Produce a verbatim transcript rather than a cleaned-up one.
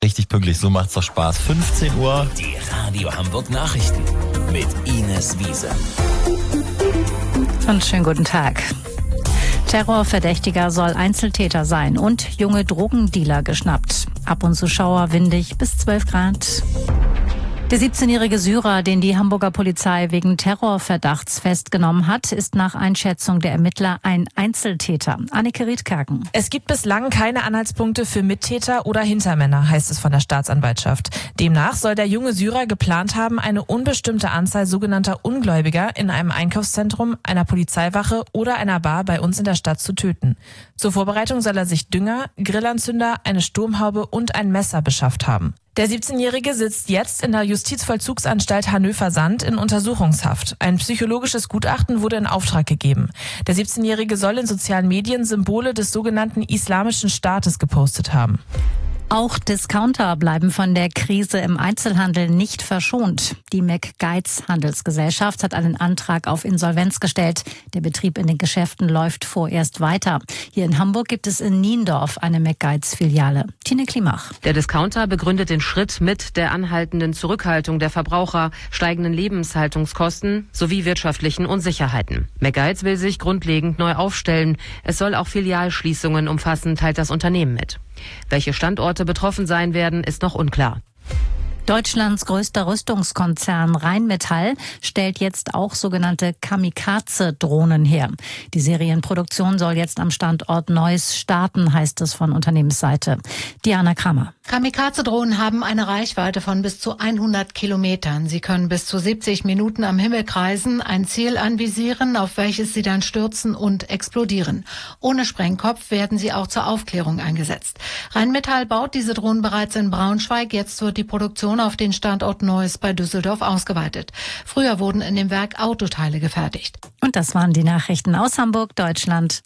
Richtig pünktlich, so macht's doch Spaß. fünfzehn Uhr. Die Radio Hamburg Nachrichten mit Ines Wiese. Und schönen guten Tag. Terrorverdächtiger soll Einzeltäter sein und junge Drogendealer geschnappt. Ab und zu Schauer, windig bis zwölf Grad. Der siebzehnjährige Syrer, den die Hamburger Polizei wegen Terrorverdachts festgenommen hat, ist nach Einschätzung der Ermittler ein Einzeltäter. Anneke Riedkerken. Es gibt bislang keine Anhaltspunkte für Mittäter oder Hintermänner, heißt es von der Staatsanwaltschaft. Demnach soll der junge Syrer geplant haben, eine unbestimmte Anzahl sogenannter Ungläubiger in einem Einkaufszentrum, einer Polizeiwache oder einer Bar bei uns in der Stadt zu töten. Zur Vorbereitung soll er sich Dünger, Grillanzünder, eine Sturmhaube und ein Messer beschafft haben. Der siebzehnjährige sitzt jetzt in der Justizvollzugsanstalt Hannover-Sand in Untersuchungshaft. Ein psychologisches Gutachten wurde in Auftrag gegeben. Der siebzehnjährige soll in sozialen Medien Symbole des sogenannten Islamischen Staates gepostet haben. Auch Discounter bleiben von der Krise im Einzelhandel nicht verschont. Die McGuides Handelsgesellschaft hat einen Antrag auf Insolvenz gestellt. Der Betrieb in den Geschäften läuft vorerst weiter. Hier in Hamburg gibt es in Niendorf eine McGuides-Filiale. Tine Klimach. Der Discounter begründet den Schritt mit der anhaltenden Zurückhaltung der Verbraucher, steigenden Lebenshaltungskosten sowie wirtschaftlichen Unsicherheiten. McGuides will sich grundlegend neu aufstellen. Es soll auch Filialschließungen umfassen, teilt das Unternehmen mit. Welche Standorte betroffen sein werden, ist noch unklar. Deutschlands größter Rüstungskonzern Rheinmetall stellt jetzt auch sogenannte Kamikaze-Drohnen her. Die Serienproduktion soll jetzt am Standort Neuss starten, heißt es von Unternehmensseite. Diana Kramer. Kamikaze-Drohnen haben eine Reichweite von bis zu hundert Kilometern. Sie können bis zu siebzig Minuten am Himmel kreisen, ein Ziel anvisieren, auf welches sie dann stürzen und explodieren. Ohne Sprengkopf werden sie auch zur Aufklärung eingesetzt. Rheinmetall baut diese Drohnen bereits in Braunschweig. Jetzt wird die Produktion auf den Standort Neuss bei Düsseldorf ausgeweitet. Früher wurden in dem Werk Autoteile gefertigt. Und das waren die Nachrichten aus Hamburg, Deutschland